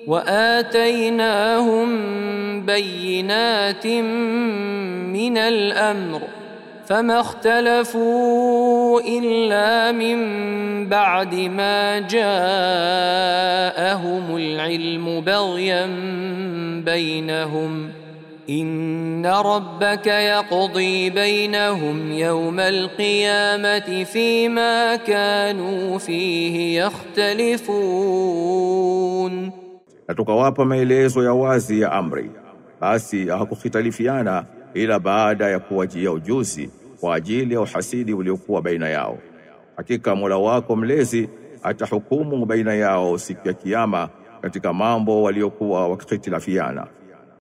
وآتيناهم بينات من الأمر فما اختلفوا إلا من بعد ما جاءهم العلم بغيا بينهم إن ربك يقضي بينهم يوم القيامة فيما كانوا فيه يختلفون. Na tukawapa maelezo ya wazi ya amri, basi hawakukhitalifiana ila baada ya kuwajia ujuzi kwa ajili ya uhasidi uliokuwa baina yao. Hakika Mola wako mlezi atahukumu baina yao siku ya Kiyama katika mambo waliokuwa wakikhitilifiana.